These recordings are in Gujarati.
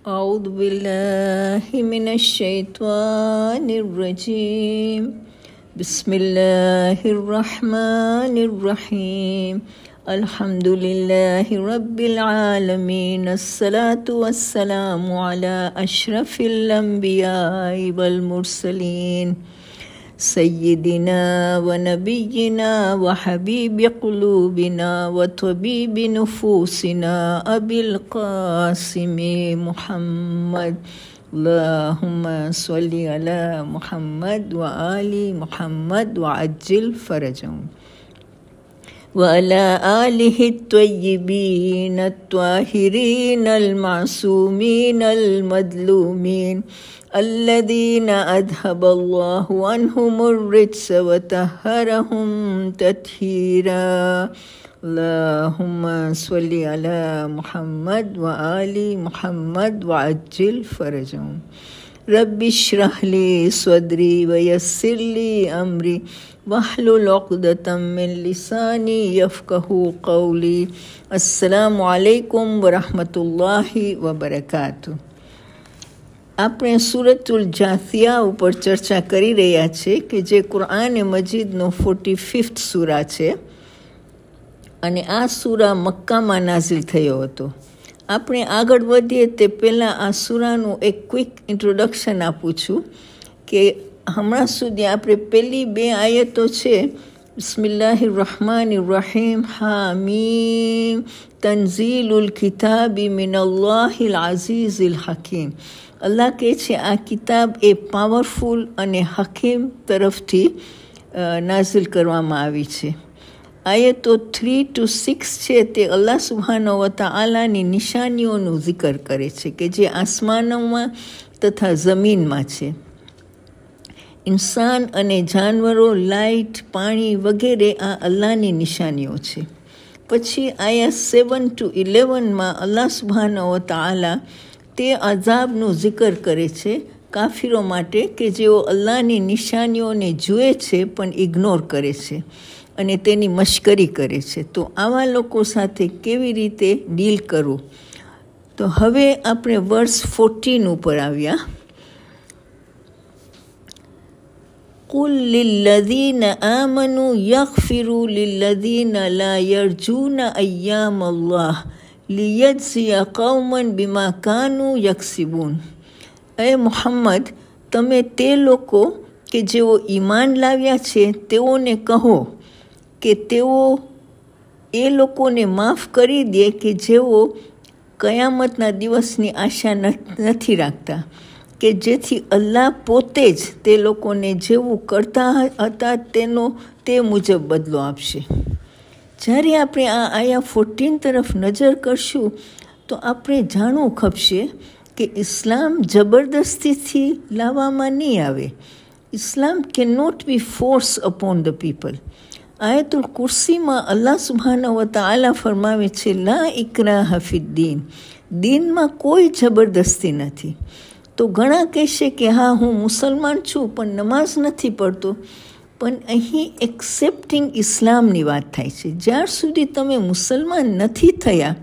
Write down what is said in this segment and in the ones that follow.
أعوذ بالله من الشيطان الرجيم بسم الله الرحمن الرحيم الحمد لله رب العالمين الصلاة والسلام على أشرف الأنبياء والمرسلين سيدنا ونبينا وحبيب قلوبنا وطبيب نفوسنا أبي القاسم محمد اللهم صل على محمد وآل محمد وعجل فرجهم وعلى آله الطيبين الطاهرين المعصومين المظلومين الذين أذهب الله عنهم الرجس وطهرهم تطهيرا اللهم صل على محمد وآل محمد وعجل فرجهم رب اشرح لي صدري ويسر لي أمري واحلل عقدة من لساني يفقهوا قولي السلام عليكم ورحمة الله وبركاته. આપણે સૂરતુલ જાથિયા ઉપર ચર્ચા કરી રહ્યા છીએ કે જે કુરઆન મજીદનો 45th સૂરા છે અને આ સૂરા મક્કામાં નાઝિલ થયો હતો. આપણે આગળ વધીએ તે પહેલાં આ સૂરાનું એક ક્વિક ઇન્ટ્રોડક્શન આપું છું કે હમણાં સુધી આપણે પહેલી 2 આયતો છે બિસ્મિલ્લાહિર રહમાનિર રહીમ હામીમ તનઝીલુલ કિતાબી મિનલ્લાહિલ અઝીઝિલ હકીમ. અલ્લાહ કહે છે આ કિતાબ એ પાવરફુલ અને હકીમ તરફથી નાઝિલ કરવામાં આવી છે. આયતો 3 to 6 છે તે અલ્લાહ સુબ્હાનહુ વ તઆલાની નિશાનીઓનું zikr કરે છે કે જે આસમાનોમાં તથા જમીનમાં છે. ઇન્સાન અને જાનવરો, લાઇટ, પાણી વગેરે આ અલ્લાહની નિશાનીઓ છે. પછી આયા 7 to 11માં અલ્લાહ સુબ્હાનહુ વ તઆલા તે અઝાબનું zikr કરે છે કાફિરો માટે કે જેઓ અલ્લાહની નિશાનીઓને જુએ છે પણ ઇગ્નોર કરે છે અને તેની મશ્કરી કરે છે. તો આવા લોકો સાથે કેવી રીતે ડીલ કરવું. તો હવે આપણે વર્સ 14 ઉપર આવ્યા. قل للذين آمنوا يغفروا للذين لا يرجون أيام الله ليجزي قوما بما كانوا يكسبون. એ મુહમ્મદ, તમે તે લોકો કે જેઓ ઈમાન લાવ્યા છે તેઓને કહો કે તેઓ એ લોકોને માફ કરી દે કે જેઓ કયામતના દિવસની આશા નથી રાખતા, કે જેથી અલ્લાહ પોતે જ તે લોકોને જેવું કરતા હતા તે મુજબ બદલો આપશે. જ્યારે આપણે આ આયા 14 તરફ નજર કરશું તો આપણે જાણવું ખપશે કે ઇસ્લામ જબરદસ્તીથી લાવવામાં નહીં આવે. Islam can not be force upon the people. આયતુલ કુર્સીમાં અલ્લાહ સુબ્હાનહુ વ તઆલા ફરમાવે છે લા ઇક્રાહ ફિદ્દીન, દીનમાં કોઈ જબરદસ્તી નથી. તો ઘણા કહેશે કે હા હું મુસલમાન છું પણ નમાઝ નથી પડતો, પણ અહીં એક્સેપ્ટિંગ ઇસ્લામની વાત થાય છે. જ્યાર સુધી તમે મુસલમાન નથી થયા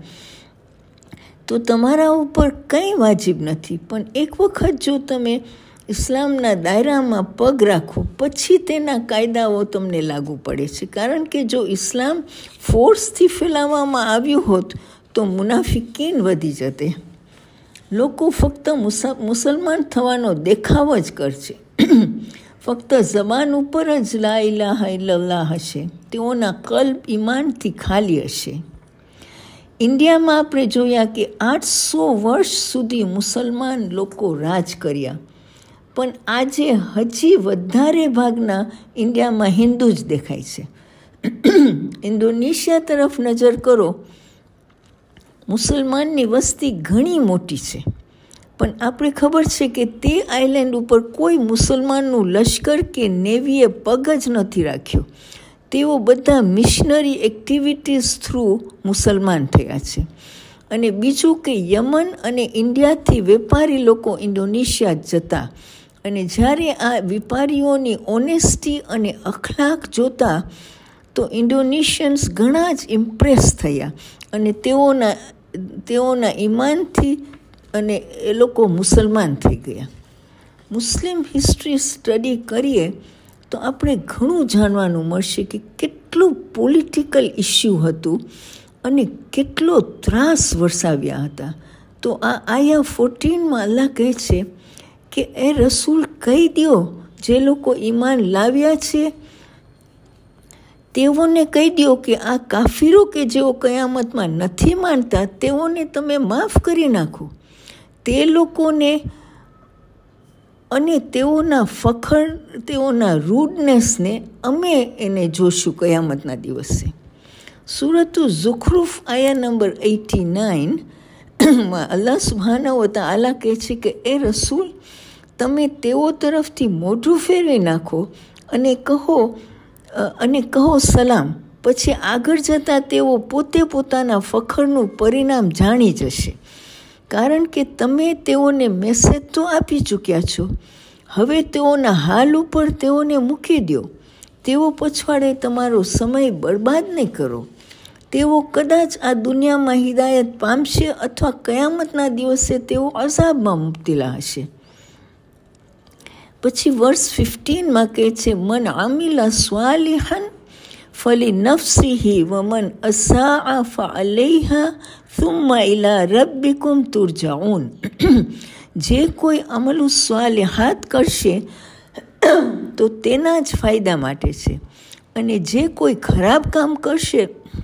તો તમારા ઉપર કંઈ વાજિબ નથી, પણ એક વખત જો તમે ઇસ્લામના દાયરામાં પગ રાખો પછી તેના કાયદાઓ તમને લાગુ પડે છે. કારણ કે જો ઇસ્લામ ફોર્સથી ફેલાવવામાં આવ્યું હોત તો મુનાફિકીન વધી જતે. લોકો ફક્ત મુસલમાન થવાનો દેખાવ જ કરશે, ફક્ત જબાન ઉપર જ લા ઇલાહા ઇલ્લલ્લાહ હશે, તેઓના કલ્બ ઈમાનથી ખાલી હશે. ઇન્ડિયામાં આપણે જોયા કે 800 વર્ષ સુધી મુસલમાન લોકો રાજ કર્યા, પણ આજે હજી વધારે ભાગના ઇન્ડિયામાં હિન્દુ જ દેખાય છે. ઇન્ડોનેશિયા તરફ નજર કરો, મુસલમાનની વસ્તી ઘણી મોટી છે, પણ આપણે ખબર છે કે તે આઇલેન્ડ ઉપર કોઈ મુસલમાનનું લશ્કર કે નેવીએ પગ જ નથી રાખ્યો. તેઓ બધા મિશનરી એક્ટિવિટીઝ થ્રુ મુસલમાન થયા છે. અને બીજું કે યમન અને ઇન્ડિયાથી વેપારી લોકો ઇન્ડોનેશિયા જતા અને જ્યારે આ વેપારીઓની ઓનેસ્ટી અને અખલાક જોતા તો ઇન્ડોનેશિયન્સ ઘણા જ ઇમ્પ્રેસ થયા અને તેઓના ઈમાનથી અને એ લોકો મુસલમાન થઈ ગયા. મુસ્લિમ હિસ્ટ્રી સ્ટડી કરીએ તો આપણે ઘણું જાણવાનું મળશે કે કેટલું પોલિટિકલ ઇસ્યુ હતું અને કેટલો ત્રાસ વરસાવ્યા હતા. તો આ આયા 14 અલ્લાહ કહે છે કે એ રસૂલ કહી દો, જે લોકો ઈમાન લાવ્યા છે તેઓને કહી દો કે આ કાફીરો કે જેઓ કયામતમાં નથી માનતા તેઓને તમે માફ કરી નાખો. તે લોકોને અને તેઓના ફખર, તેઓના રૂડનેસને અમે એને જોશું કયામતના દિવસે. સૂરતુ ઝુખરૂફ આયા નંબર 89 અલ્લાહ સુબ્હાનહુ વ તઆલા કહે છે કે એ રસૂલ, તમે તેઓ તરફથી મોઢું ફેરવી નાખો અને કહો સલામ. પછી આગળ જતાં તેઓ પોતે પોતાના ફખરનું પરિણામ જાણી જશે, કારણ કે તમે તેઓને મેસેજ તો આપી ચૂક્યા છો. હવે તેઓના હાલ ઉપર તેઓને મૂકી દો. તેઓ પછવાડે તમારો સમય બરબાદ નહીં કરો. તેઓ કદાચ આ દુનિયામાં હિદાયત પામશે અથવા કયામતના દિવસે તેઓ અઝાબમાં મુબતલા હશે. પછી વર્સ 15 કહે છે, મન આમિલા સ્વાલિહન ફલી નફ્સિહી વમન અસાઅ ફઅલૈહા થુમ્મા ઇલા રબ્બિકુમ તુરજાઉન. જે કોઈ અમલુ સ્વાલિહાત કરશે તો તેના જ ફાયદા માટે છે, અને જે કોઈ ખરાબ કામ કરશે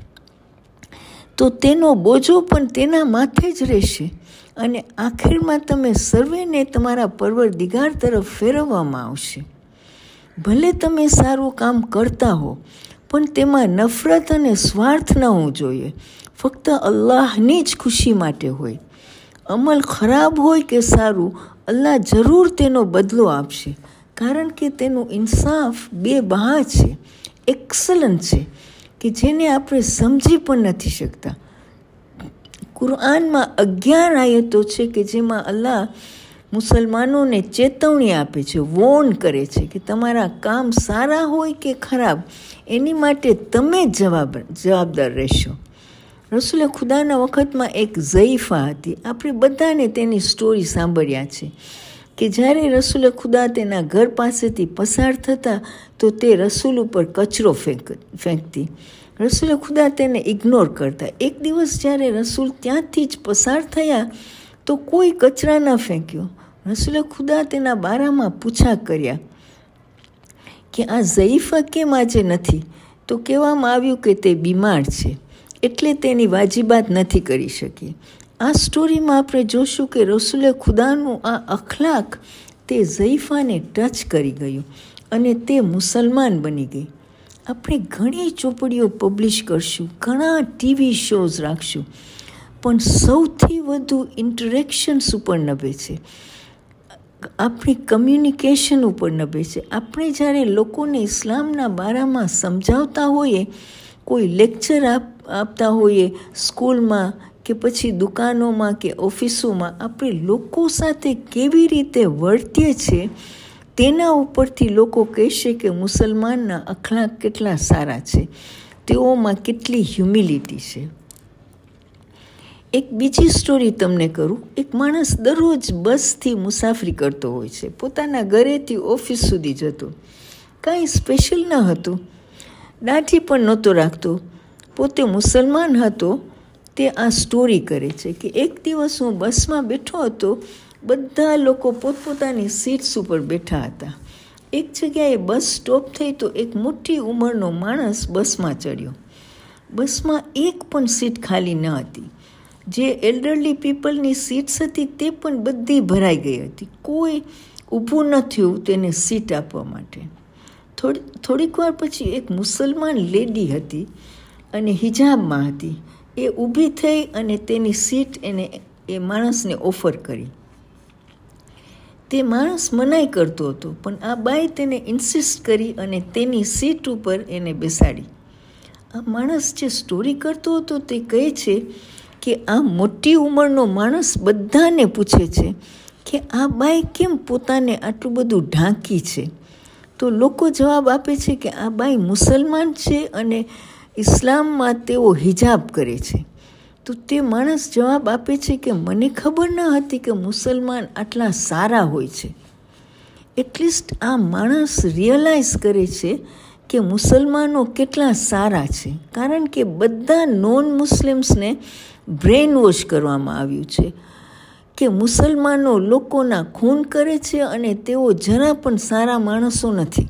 તો તેનો બોજો પણ તેના માથે જ રહેશે, અને આખિરમાં તમે સર્વેને તમારા પરવરદિગાર તરફ ફેરવવામાં આવશે. ભલે તમે સારું કામ કરતા હો, પણ તેમાં નફરત અને સ્વાર્થ ન હોવું જોઈએ. ફક્ત અલ્લાહની જ ખુશી માટે હોય. અમલ ખરાબ હોય કે સારું, અલ્લાહ જરૂર તેનો બદલો આપશે, કારણ કે તેનું ઇન્સાફ બેબહા છે, એક્સલન્ટ છે, કે જેને આપણે સમજી પણ નથી શકતા. કુરઆનમાં 11 આયતો છે કે જેમાં અલ્લાહ મુસલમાનોને ચેતવણી આપે છે, વોર્ન કરે છે કે તમારા કામ સારા હોય કે ખરાબ, એની માટે તમે જ જવાબદાર રહેશો. રસૂલ ખુદાના વખતમાં એક ઝઈફા હતી. આપણે બધાને તેની સ્ટોરી સાંભળ્યા છે કે જ્યારે રસૂલ ખુદા તેના ઘર પાસેથી પસાર થતા તો તે રસૂલ ઉપર કચરો ફેંકતી. રસૂલ ખુદા તેને ઇગ્નોર કરતા. એક દિવસ જ્યારે રસૂલ ત્યાંથી જ પસાર થયા તો કોઈ કચરા ન ફેંક્યો. રસૂલ ખુદા તેના બારામાં પૂછા કર્યા કે આ ઝઈફા કેમ આજે નથી? તો કહેવામાં આવ્યું કે તે બીમાર છે, એટલે તેની વાજીબાત નથી કરી શકી. આ સ્ટોરીમાં આપણે જોશું કે રસૂલે ખુદાનું આ અખલાક તે ઝઈફાને ટચ કરી ગયું અને તે મુસલમાન બની ગઈ. આપણે ઘણી ચોપડીઓ પબ્લિશ કરશું, ઘણા ટીવી શોઝ રાખશું, પણ સૌથી વધુ ઇન્ટરેક્શન્સ ઉપર નભે છે, આપણી કમ્યુનિકેશન ઉપર નભે છે. આપણે જ્યારે લોકોને ઇસ્લામના બારામાં સમજાવતા હોઈએ, કોઈ લેક્ચર આપતા હોઈએ સ્કૂલમાં કે પછી દુકાનોમાં કે ઓફિસોમાં, આપણે લોકો સાથે કેવી રીતે વર્તીએ છીએ તેના ઉપરથી લોકો કહેશે કે મુસલમાનના અખલાક કેટલા સારા છે, તેઓમાં કેટલી હ્યુમિલિટી છે. એક બીજી સ્ટોરી તમને કરું. એક માણસ દરરોજ બસથી મુસાફરી કરતો હોય છે, પોતાના ઘરેથી ઓફિસ સુધી જતો. કાંઈ સ્પેશિયલ ન હતું, દાઢી પણ નહોતો રાખતો, પોતે મુસલમાન હતો. તે આ સ્ટોરી કરે છે કે એક દિવસ હું બસમાં બેઠો હતો, બધા લોકો પોતપોતાની સીટ્સ ઉપર બેઠા હતા. એક જગ્યાએ બસ સ્ટોપ થઈ તો એક મોટી ઉંમરનો માણસ બસમાં ચડ્યો. બસમાં એક પણ સીટ ખાલી ન હતી. જે એલ્ડરલી પીપલની સીટ્સ હતી તે પણ બધી ભરાઈ ગઈ હતી. કોઈ ઊભું ન થયું તેને સીટ આપવા માટે. થોડીક વાર પછી એક મુસલમાન લેડી હતી અને હિજાબમાં હતી. એ ઊભી થઈ અને તેની સીટ એ માણસને ઓફર કરી. તે માણસ મનાઈ કરતો હતો, પણ આ બાઈ તેને ઇન્સિસ્ટ કરી અને તેની સીટ ઉપર એને બેસાડી. આ માણસ જે સ્ટોરી કરતો હતો તે કહે છે કે આ મોટી ઉંમરનો માણસ બધાને પૂછે છે કે આ બાઈ કેમ પોતાને આટલું બધું ઢાંકી છે? તો લોકો જવાબ આપે છે કે આ બાઈ મુસલમાન છે અને ઇસ્લામમાં તેઓ હિજાબ કરે છે. તો તે માણસ જવાબ આપે છે કે મને ખબર ન હતી કે મુસલમાન આટલા સારા હોય છે. એટલીસ્ટ આ માણસ રિયલાઇઝ કરે છે કે મુસલમાનો કેટલા સારા છે, કારણ કે બધા નોન મુસ્લિમ્સને બ્રેઇન વોશ કરવામાં આવ્યું છે કે મુસલમાનો લોકોના ખૂન કરે છે અને તેઓ જરા પણ સારા માણસો નથી.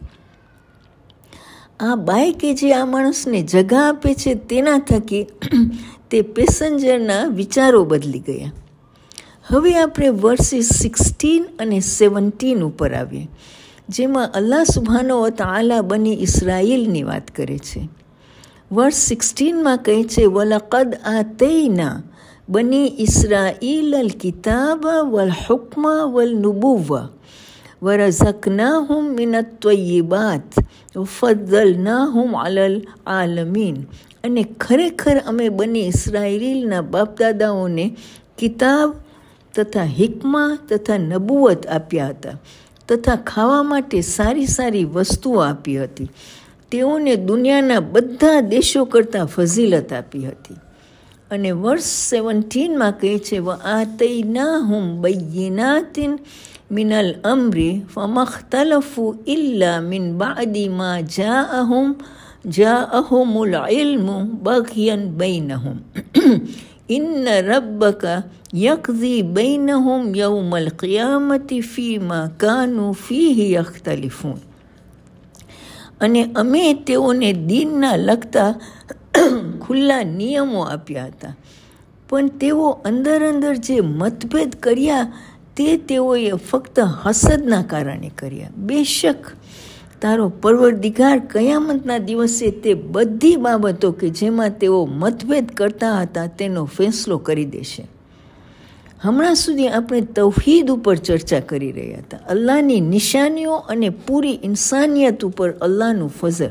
આ બાઈ કે જે આ માણસને જગા આપે છે તેના થકી તે પેસેન્જરના વિચારો બદલી ગયા. હવે આપણે વર્સિસ 16 અને 17 ઉપર આવીએ, જેમાં અલ્લાહ સુબ્હાનહુ વ તઆલા બની ઇસ્રાઈલની વાત કરે છે. વર્સ 16માં કહે છે, વલકદ આતૈના બની ઇસ્રાઈલ અલ કિતાબ વલ હુક્મ વલ નુબુવ્વા વરઝકનાહુમ મિનત ત્વય્યિબાત વફદ્દલનાહુમ અલલ આલમીન. અને ખરેખર અમે બની ઇસ્રાઈલના બાપદાદાઓને કિતાબ તથા હિકમા તથા નબુવત આપ્યા હતા, તથા ખાવા માટે સારી સારી વસ્તુઓ આપી હતી. તેઓને દુનિયાના બધા દેશો કરતાં ફઝીલત આપી હતી. અને વર્સ 17માં કહે છે, વઆતૈનાહુમ બય્યિનાતિન મિનલ અમ્રી ફમખ્તલફુ ઇલ્લા મિન બાદી મા જાઅહુમુલ ઇલ્મુ બઘયન બૈનહુમ ઇન્ન રબ્બકા યક્ઝી બૈનહુમ યૌમલ કિયામતિ ફીમા કાનુ ફીહી યખ્તલિફૂન. અને અમે તેઓને દીનના લગતા ખુલ્લા નિયમો આપ્યા હતા, પણ તેઓ અંદર જે મતભેદ કર્યા તે તેઓએ ફક્ત હસદના કારણે કર્યા. બેશક તારો પરવરદિગાર કયામતના દિવસે તે બધી બાબતો કે જેમાં તેઓ મતભેદ કરતા હતા તેનો ફેંસલો કરી દેશે. હમણાં સુધી આપણે તૌહીદ ઉપર ચર્ચા કરી રહ્યા હતા, અલ્લાહની નિશાનીઓ અને પૂરી ઇન્સાનિયત ઉપર અલ્લાહનું ફઝલ.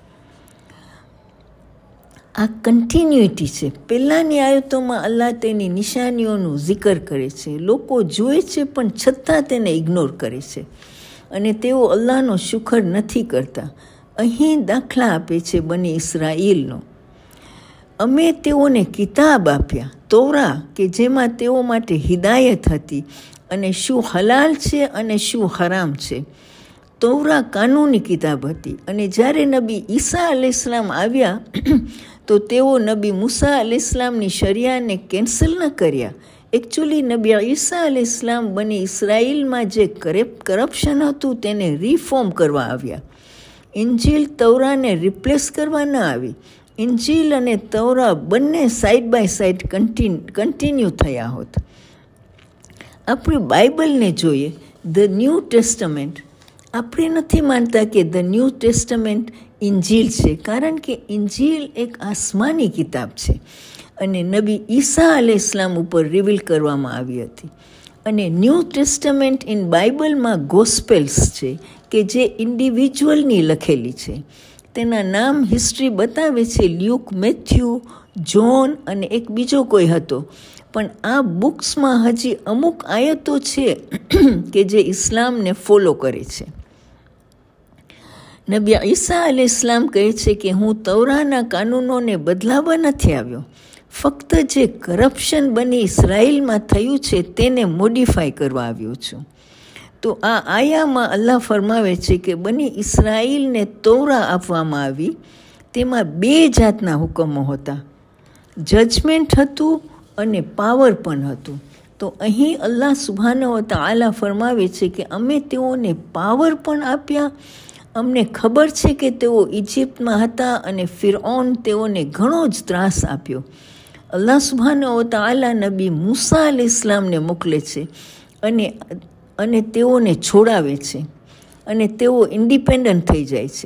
આ કન્ટિન્યુટી છે. પહેલાંની આયતોમાં અલ્લાહ તેની નિશાનીઓનું જિકર કરે છે, લોકો જોવે છે પણ છતાં તેને ઇગ્નોર કરે છે અને તેઓ અલ્લાહનો શુકર નથી કરતા. અહીં દાખલા આપે છે બની ઇસ્રાઈલનો. અમે તેઓને કિતાબ આપ્યા, તોરા, કે જેમાં તેઓ માટે હિદાયત હતી અને શું હલાલ છે અને શું હરામ છે. તોરા કાનૂની કિતાબ હતી, અને જ્યારે નબી ઈસા અલૈહિસ્સલામ આવ્યા તો તેઓ નબી મૂસા અલૈહિસ્સલામની શરિયાને કેન્સલ ન કર્યા. એકચ્યુઅલી નબી ઈસા અલૈહિસ્સલામ બની ઇસ્રાઈલમાં જે કરપ્શન હતું તેને રિફોર્મ કરવા આવ્યા. ઇન્જીલ તૌરાને રિપ્લેસ કરવા ન આવી. ઇન્જીલ અને તૌરા બંને સાઈડ બાય સાઈડ કન્ટિન્યુ થયા હોત. આપણે બાઇબલને જોઈએ, ધ ન્યૂ ટેસ્ટમેન્ટ. આપણે નથી માનતા કે ધ ન્યૂ ટેસ્ટમેન્ટ ઇન્જીલ છે, કારણ કે ઇન્જીલ એક આસમાની કિતાબ છે અને નબી ઈસા અલૈહિસ્સલામ ઉપર રિવીલ કરવામાં આવી હતી. અને ન્યૂ ટેસ્ટમેન્ટ ઇન બાઇબલમાં ગોસ્પેલ્સ છે કે જે ઇન્ડિવિજ્યુઅલની લખેલી છે. તેના નામ હિસ્ટ્રી બતાવે છે, લ્યુક, મેથ્યુ, જોન અને એક બીજો કોઈ હતો. પણ આ બુક્સમાં હજી અમુક આયતો છે કે જે ઇસ્લામને ફોલો કરે છે. નબી ઈસા અલૈહિસ્સલામ કહે છે કે હું તૌરાના કાનૂનોને બદલાવવા નથી આવ્યો, ફક્ત જે કરપ્શન બની ઇસ્રાઈલમાં થયું છે તેને મોડિફાઈ કરવા આવ્યો છું. તો આ આયામાં અલ્લાહ ફરમાવે છે કે બની ઇસ્રાઈલને તૌરા આપવામાં આવી, તેમાં 2 જાતના હુકમો હતા, જજમેન્ટ હતું અને પાવર પણ હતું. તો અહીં અલ્લાહ સુબ્હાનહુ વ તઆલા ફરમાવે છે કે અમે તેઓને પાવર પણ આપ્યા. અમને ખબર છે કે તેઓ ઇજિપ્તમાં હતા અને ફિરഔન તેઓને ઘણો જ ત્રાસ આપ્યો. અલ્લાહ સુબ્હાનહુ વ તઆલા નબી મૂસા અલૈહિસ્સલામને મોકલે છે અને તેઓને છોડાવે છે અને તેઓ ઇન્ડિપેન્ડન્ટ થઈ જાય છે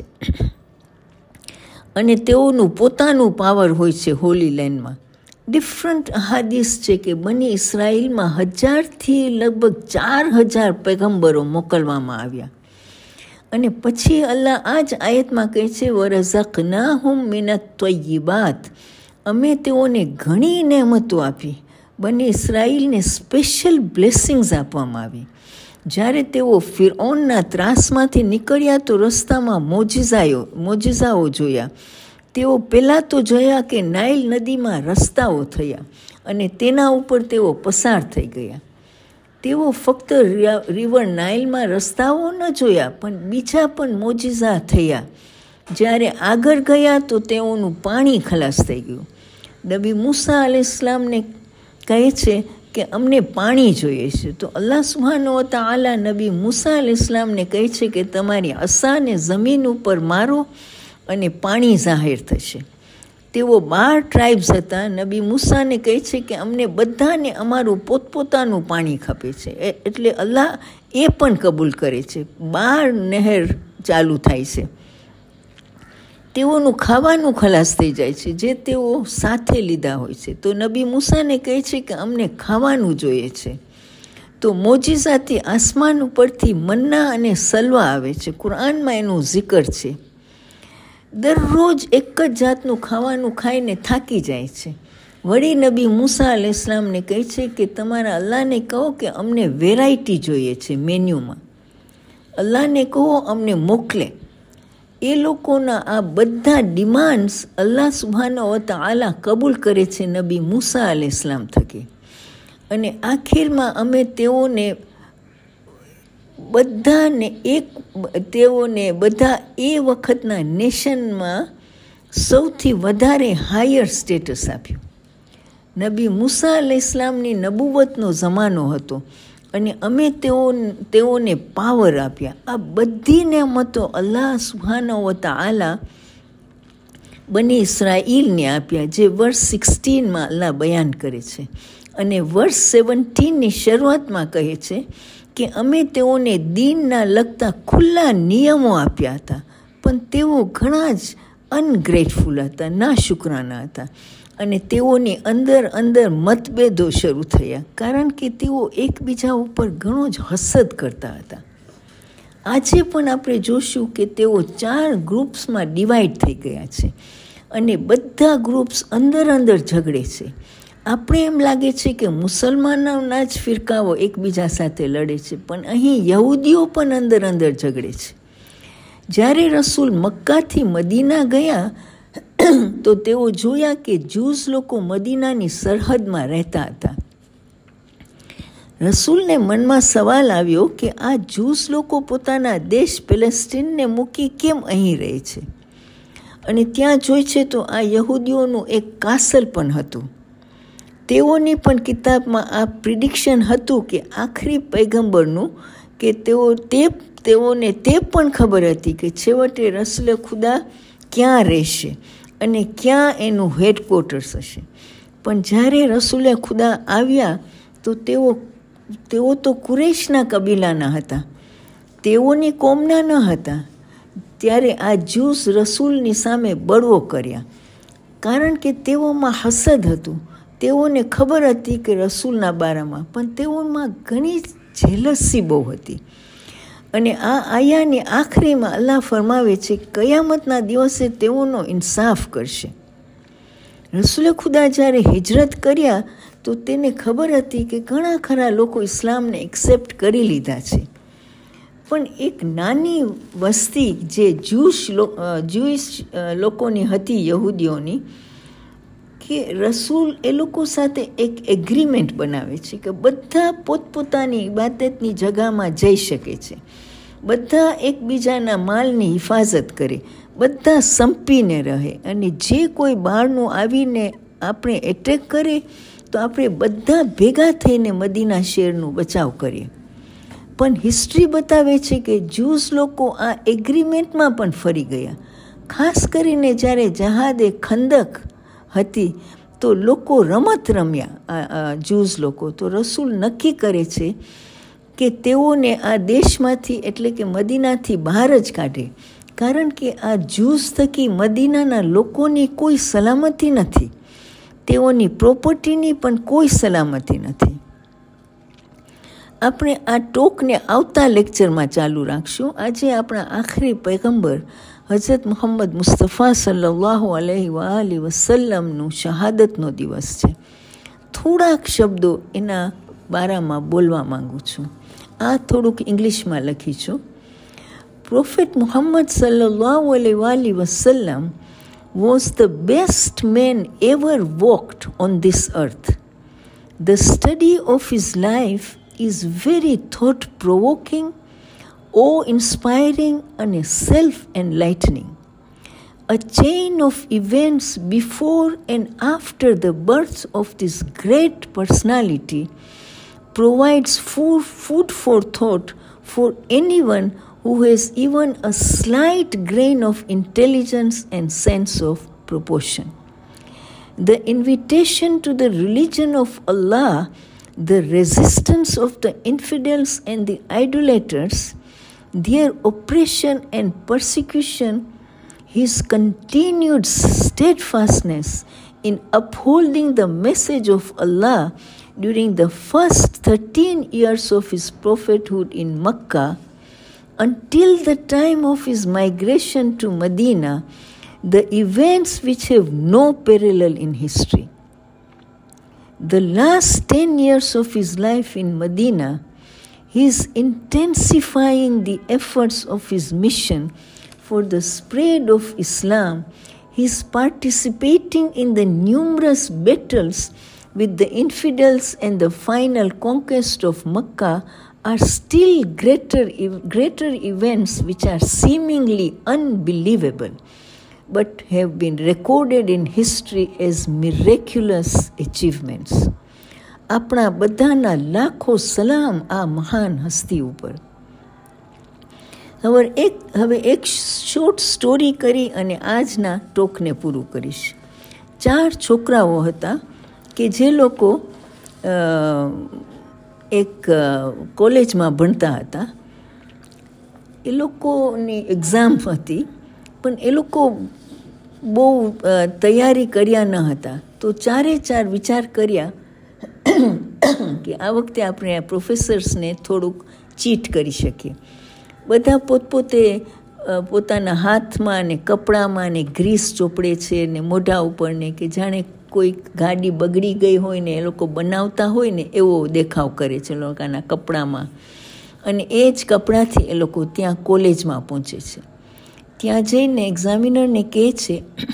અને તેઓનું પોતાનું પાવર હોય છે હોલી લેન્ડમાં. ડિફરન્ટ અહાદીસ છે કે બની ઇસ્રાઈલમાં 1000થી લગભગ 4000 પૈગંબરો મોકલવામાં આવ્યા. અને પછી અલ્લાહ આ જ આયતમાં કહે છે, વરઝકનાહુમ મિનત ત્વય્યિબાત. અમે તેઓને ઘણી નેમતો આપી. બની ઇસ્રાઈલને સ્પેશિયલ બ્લેસિંગ્સ આપવામાં આવી. જ્યારે તેઓ ફિરૌનના ત્રાસમાંથી નીકળ્યા તો રસ્તામાં મોજિઝાઓ જોયા. તેઓ પહેલાં તો જોયા કે નાઇલ નદીમાં રસ્તાઓ થયા અને તેના ઉપર તેઓ પસાર થઈ ગયા. તેઓ ફક્ત રિવર નાઇલમાં રસ્તાઓ ન જોયા, પણ બીજા પણ મોજીઝા થયા. જ્યારે આગળ ગયા તો તેઓનું પાણી ખલાસ થઈ ગયું. નબી મૂસા અલૈહિસ્સલામને કહે છે કે અમને પાણી જોઈએ છે. તો અલ્લાહ સુબ્હાનહુ વ તઆલા નબી મૂસા અલૈહિસ્સલામને કહે છે કે તમારી અસાને જમીન ઉપર મારો અને પાણી જાહેર થશે. તેઓ 12 ટ્રાઇબ્સ હતા. નબી મૂસાને કહે છે કે અમને બધાને અમારું પોતપોતાનું પાણી ખપે છે. એટલે અલ્લાહ એ પણ કબૂલ કરે છે. 12 નહેર ચાલુ થાય છે. તેઓનું ખાવાનું ખલાસ થઈ જાય છે જે તેઓ સાથે લીધા હોય છે. તો નબી મૂસાને કહે છે કે અમને ખાવાનું જોઈએ છે. તો મોજીઝાથી આસમાન ઉપરથી મન્ના અને સલવા આવે છે. કુરાનમાં એનું જિકર છે. દરરોજ એક જ જાતનું ખાવાનું ખાઈને થાકી જાય છે. વળી નબી મૂસા અલૈહિસ્સલામને કહે છે કે તમારા અલ્લાહને કહો કે અમને વેરાયટી જોઈએ છે મેન્યુમાં. અલ્લાહને કહો અમને મોકલે. એ લોકોના આ બધા ડિમાન્ડ્સ અલ્લાહ સુબ્હાનહુ વ તઆલા કબૂલ કરે છે નબી મૂસા અલૈહિસ્સલામ થકી. અને આખીરમાં અમે તેઓને બધા એ વખતના નેશનમાં સૌથી વધારે હાયર સ્ટેટસ આપ્યું. નબી મૂસા અલૈહિસ્સલામની નબુવતનો જમાનો હતો અને અમે તેઓને પાવર આપ્યા. આ બધી નેમતો અલ્લાહ સુબ્હાનહુ વ તઆલા બની ઇસ્રાઈલને આપ્યા, જે વર્ષ 16માં અલ્લાહ બયાન કરે છે. અને વર્ષ 17ની શરૂઆતમાં કહે છે કે અમે તેઓને દીનના લગતા ખુલ્લા નિયમો આપ્યા હતા, પણ તેઓ ઘણા જ અનગ્રેટફુલ હતા, ના શુક્રાના હતા. અને તેઓની અંદર મતભેદો શરૂ થયા, કારણ કે તેઓ એકબીજા ઉપર ઘણો જ હસદ કરતા હતા. આજે પણ આપણે જોશું કે તેઓ 4 ગ્રુપ્સમાં ડિવાઈડ થઈ ગયા છે અને બધા ગ્રુપ્સ અંદર ઝઘડે છે. આપણે એમ લાગે છે કે મુસલમાનોના જ ફિરકાઓ એકબીજા સાથે લડે છે, પણ અહીં યહૂદીઓ પણ અંદર ઝઘડે છે. જ્યારે રસૂલ મક્કાથી મદીના ગયા તો તેઓ જોયા કે જૂસ લોકો મદીનાની સરહદમાં રહેતા હતા. રસૂલને મનમાં સવાલ આવ્યો કે આ જૂસ લોકો પોતાના દેશ પેલેસ્ટીનને મૂકી કેમ અહીં રહે છે? અને ત્યાં જોઈ છે તો આ યહૂદીઓનું એક કાસલ પણ હતું. તેઓની પણ કિતાબમાં આ પ્રિડિક્શન હતું કે આખરી પૈગંબરનું, કે તેઓને તે પણ ખબર હતી કે છેવટે રસૂલે ખુદા ક્યાં રહેશે અને ક્યાં એનું હેડક્વાર્ટર્સ હશે. પણ જ્યારે રસૂલે ખુદા આવ્યા તો તેઓ તો કુરૈશના કબીલાના હતા, તેઓની કોમના ન હતા. ત્યારે આ જ્યુસ રસૂલની સામે બળવો કર્યા, કારણ કે તેઓમાં હસદ હતું. તેઓને ખબર હતી કે રસૂલના બારામાં, પણ તેઓમાં ઘણી જેલસી બહુ હતી. અને આ આયાની આખરીમાં અલ્લાહ ફરમાવે છે કયામતના દિવસે તેઓનો ઇન્સાફ કરશે. રસૂલે ખુદા જ્યારે હિજરત કર્યા તો તેને ખબર હતી કે ઘણા ખરા લોકો ઇસ્લામને એક્સેપ્ટ કરી લીધા છે, પણ એક નાની વસ્તી જે જ્યુઇશ લોકોની હતી, યહૂદીઓની, કે રસૂલ એ લોકો સાથે એક એગ્રીમેન્ટ બનાવે છે કે બધા પોતપોતાની ઇબાદતની જગામાં જઈ શકે છે, બધા એકબીજાના માલની હિફાજત કરે, બધા સંપીને રહે, અને જે કોઈ બહારનું આવીને આપણે એટેક કરે તો આપણે બધા ભેગા થઈને મદીના શહેરનું બચાવ કરીએ. પણ હિસ્ટ્રી બતાવે છે કે જ્યુસ લોકો આ એગ્રીમેન્ટમાં પણ ફરી ગયા. ખાસ કરીને જ્યારે જહાદે ખંદક હતી તો લોકો રમત રમ્યા, જ્યુસ લોકો. તો રસૂલ નક્કી કરે છે કે તેઓને આ દેશમાંથી એટલે કે મદીનાથી બહાર જ કાઢે, કારણ કે આ જ્યુસ થકી મદીનાના લોકોની કોઈ સલામતી નથી, તેઓની પ્રોપર્ટીની પણ કોઈ સલામતી નથી. આપણે આ ટોકને આવતા લેક્ચરમાં ચાલુ રાખશું. આજે આપણા આખરી પૈગંબર હઝરત મુહમ્મદ મુસ્તફા સલ્લલ્લાહુ અલૈહિ વસલ્લમનું શહાદતનો દિવસ છે. થોડાક શબ્દો એના બારામાં બોલવા માંગુ છું. આ થોડુંક ઇંગ્લિશમાં લખી છું. પ્રોફેટ મુહમ્મદ સલ્લલ્લાહુ અલૈહિ વસલ્લમ was the best man ever walked on this earth. The study of his life is very thought-provoking, awe-inspiring, and self-enlightening. A chain of events before and after the birth of this great personality provides food for thought for anyone who has even a slight grain of intelligence and sense of proportion. The invitation to the religion of Allah, the resistance of the infidels and the idolaters, their oppression and persecution, his continued steadfastness in upholding the message of Allah during the first 13 years of his prophethood in Mecca until the time of his migration to Medina, the events which have no parallel in history. The last 10 years of his life in Medina, he is intensifying the efforts of his mission for the spread of Islam. He is participating in the numerous battles with the infidels, and the final conquest of Mecca are still greater events which are seemingly unbelievable, but have been recorded in history as miraculous achievements. આપણા બધાના લાખો સલામ આ મહાન હસ્તી ઉપર. હવે એક શોર્ટ સ્ટોરી કરી અને આજના ટોકને પૂરું કરીશ. 4 છોકરાઓ હતા કે જે લોકો એક કોલેજમાં ભણતા હતા. એ લોકોની એક્ઝામ હતી, પણ એ લોકો બહુ તૈયારી કર્યા ન હતા. તો 4 વિચાર કર્યા કે આ વખતે આપણે આ પ્રોફેસર્સને થોડુંક ચીટ કરી શકીએ. બધા પોતપોતે પોતાના હાથમાં ને કપડામાં ને ગ્રીસ ચોપડે છે ને મોઢા ઉપર ને, કે જાણે કોઈ ગાડી બગડી ગઈ હોય ને એ લોકો બનાવતા હોય ને એવો દેખાવ કરે છે લોકોના કપડામાં. અને એ જ કપડાથી એ લોકો ત્યાં કોલેજમાં પહોંચે છે. ત્યાં જઈને એક્ઝામિનરને કહે છે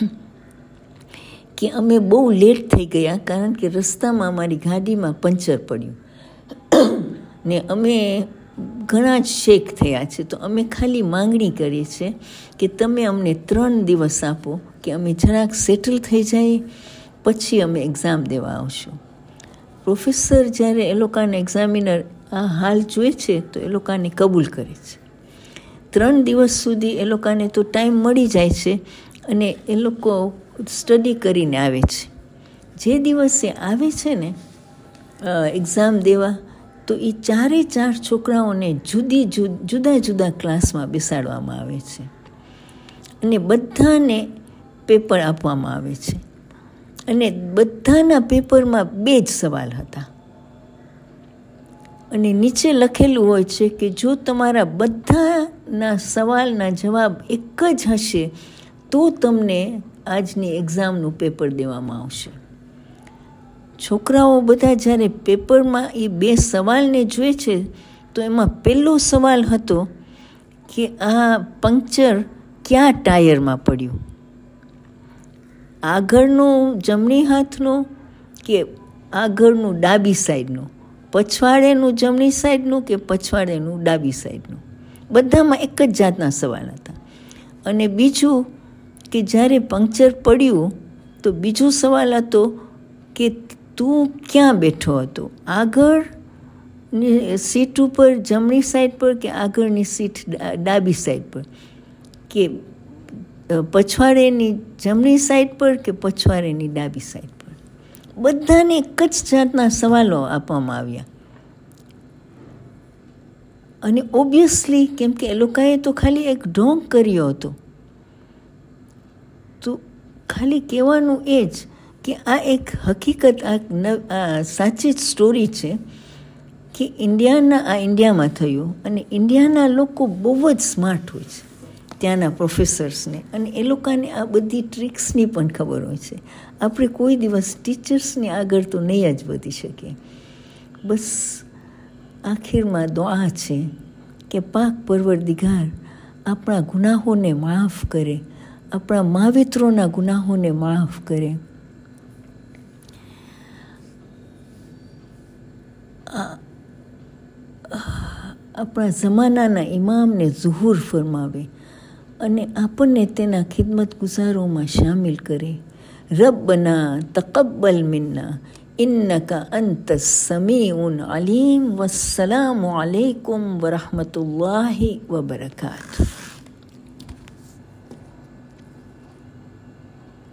કે અમે બહુ લેટ થઈ ગયા, કારણ કે રસ્તામાં અમારી ગાડીમાં પંચર પડ્યું ને અમે ઘણા જ શેક થયા છે. તો અમે ખાલી માંગણી કરીએ છીએ કે તમે અમને 3 દિવસ આપો કે અમે જરાક સેટલ થઈ જાય, પછી અમે એક્ઝામ દેવા આવશું. પ્રોફેસર જ્યારે એ લોકોને એક્ઝામિનર આ હાલ જોઈ છે તો એ લોકોને કબૂલ કરે છે. 3 દિવસ સુધી એ લોકોને તો ટાઈમ મળી જાય છે અને એ લોકો સ્ટડી કરીને આવે છે. જે દિવસે આવે છે ને એક્ઝામ દેવા, તો એ 4 છોકરાઓને જુદા જુદા ક્લાસમાં બેસાડવામાં આવે છે અને બધાને પેપર આપવામાં આવે છે. અને બધાના પેપરમાં 2 જ સવાલ હતા અને નીચે લખેલું હોય છે કે જો તમારા બધાના સવાલના જવાબ એક જ હશે તો તમને આજની એક્ઝામનું પેપર દેવામાં આવશે. છોકરાઓ બધા જ્યારે પેપરમાં એ 2 સવાલને જોઈએ છે તો એમાં પહેલો સવાલ હતો કે આ પંક્ચર ક્યાં ટાયરમાં પડ્યું, આગળનું જમણી હાથનું કે આગળનું ડાબી સાઈડનું, પછવાડેનું જમણી સાઈડનું કે પછવાડેનું ડાબી સાઈડનું. બધામાં એક જ જાતના સવાલ હતા. અને બીજું કે જ્યારે પંક્ચર પડ્યું તો બીજો સવાલ હતો કે તું ક્યાં બેઠો હતો, આગળની સીટ ઉપર જમણી સાઈડ પર કે આગળની સીટ ડાબી સાઈડ પર, કે પછવાડેની જમણી સાઈડ પર કે પછવાડેની ડાબી સાઈડ પર. બધાને એક જ જાતના સવાલો આપવામાં આવ્યા. અને ઓબ્વિયસલી કેમ કે એ લોકોએ તો ખાલી એક ઢોંગ કર્યો હતો. તો ખાલી કહેવાનું એ જ કે આ એક હકીકત, આ સાચી જ સ્ટોરી છે કે ઇન્ડિયામાં થયું. અને ઇન્ડિયાના લોકો બહુ જ સ્માર્ટ હોય છે, ત્યાંના પ્રોફેસર્સને, અને એ લોકોને આ બધી ટ્રિક્સની પણ ખબર હોય છે. આપણે કોઈ દિવસ ટીચર્સની આગળ તો નહીં જ વધી શકીએ. બસ આખિરમાં દુઆ છે કે પાક પરવરદિગાર આપણા ગુનાહોને માફ કરે, આપણા માવિત્રોના ગુનાહોને માફ કરે. આપણા જમાનાના ઇમામને ઝુહુર ફરમાવે અને આપણને તેના ખિદમત ગુજારોમાં શામિલ કરે. રબ્બના તકબ્બલ મિન્ના ઇન્નકા અંતસ સમીઉન અલીમ. વસ્સલામુ અલૈકુમ વરહમતુલ્લાહિ વબરકાતુહુ.